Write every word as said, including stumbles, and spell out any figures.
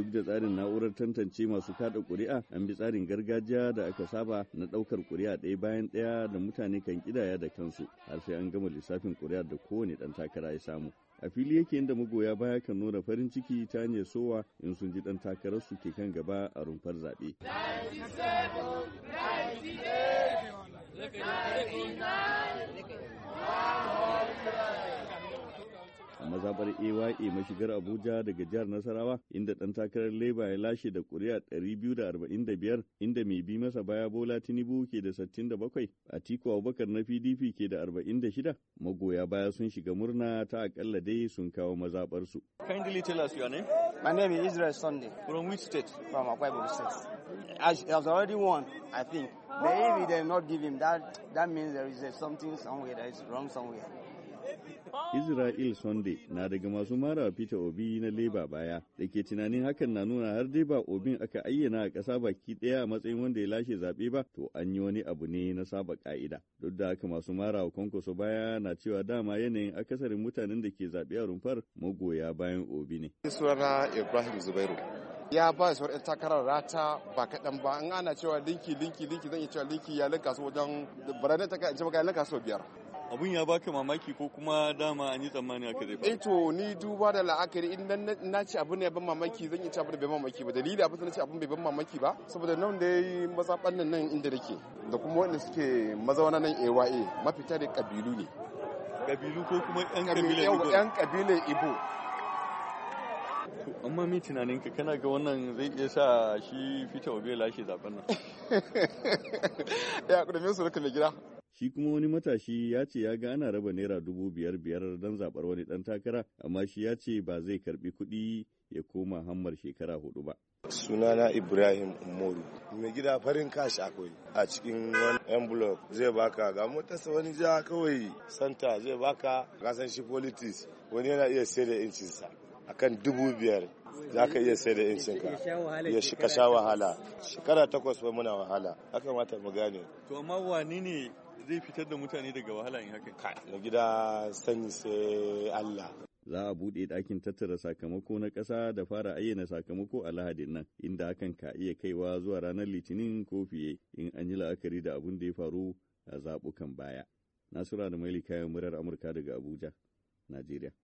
Duk da tsarin na'urar tantance masu kada ƙuri'a, an bi tsarin gargajiya da aka saba na ɗaukar ƙuri'a ɗaya bayan ɗaya da mutane kan ƙidaya da kansu har sai an gama lissafin ƙuri'ar da kowane ɗan takara ya samu. A fili yake inda magoya baya kan nuna farin ciki ta hanyar sowa in sun ji ɗan takararsu ke kan gaba a rumfar zaɓe. A mazaɓar A Y A mashigar Abuja daga jihar Nasarawa, inda ɗan takarar Labour ya lashe da ƙuri'a ɗari biyu da arba'in da biyar, inda mai bi masa baya Bola Tinubu ke da sittin da bakwai, Atiku Abubakar na P D P ke da arba'in da shida. Magoya baya sun shiga murna ta akalla dai sun kawo mazaɓarsu. Kindly tell us your name. My name is Israel Sunday. From which state? From Akwa Ibom State. As he has already won, I think. But if they did not give him that, that means there is something somewhere that is wrong somewhere. Israel Sunday na daga masu mara Peter Obi na Labour baya da ke tunanin hakan na nuna har dai ba Obin aka ayyana a ƙasa baki ɗaya a matsayin wanda ya lashe zaɓe ba, to an yi wani abu ne na saba ƙa'ida. Duk da haka masu mara wa Kwankwaso baya na cewa dama yanayin akasarin mutanen da ke zaɓe a rumfar magoya bayan Obi ne. Sunana Ibrahim Zubairu. Ya ba su ‘yan takarar rata ba kaɗan ba, in ana cewa linki linki linki zan iya cewa linki ya linka su wajen baranin ta ce maka ya linka su biyar. Abun ya baka mamaki ko kuma dama an yi tsammani aka zai ba? Eh to ni duba da la'akari in na ce abun ya ban mamaki zan iya ce abun da bai mamaki ba. Dalili abin da na ce abun bai ban mamaki ba saboda nan da yayi mazaɓan nan nan inda nake da kuma wanda suke mazauna nan A Y A mafita da kabilu ne. Kabilu ko kuma ƴan kabilan Igbo? Ƴan kabilan Igbo. Amma mi tunanin ka kana ga wannan zai iya sa shi Peter Obi ya lashe zaben nan? Ya kudumin su rika mai gida. Shi kuma wani matashi ya ce ya ga ana raba naira dubu biyar biyar don zaɓar wani ɗan takara, amma shi ya ce ba zai karɓi kuɗi ya koma hammar shekara hudu ba. Sunana Ibrahim Umaru. Mai gida farin kashi akwai a cikin wani envelope zai baka ga motarsa wani jiha kawai santa zai baka kasan shi politics wani yana iya sai da incinsa akan dubu biyar za ka iya sai da incinka ya ka sha wahala shekara takwas ba muna wahala haka mata mu gane. To amma wani ne zai fitar da mutane daga wahala in haka? Na gida sani sai Allah. Za a buɗe ɗakin tattara sakamako na ƙasa da fara ayyana sakamako a Lahadin nan, inda hakan ka iya kaiwa zuwa ranar Litinin ko fiye in an yi la'akari da abin da ya faru a zaɓukan baya. Nasura da Maili kayan murar Amurka daga Abuja, Najeriya.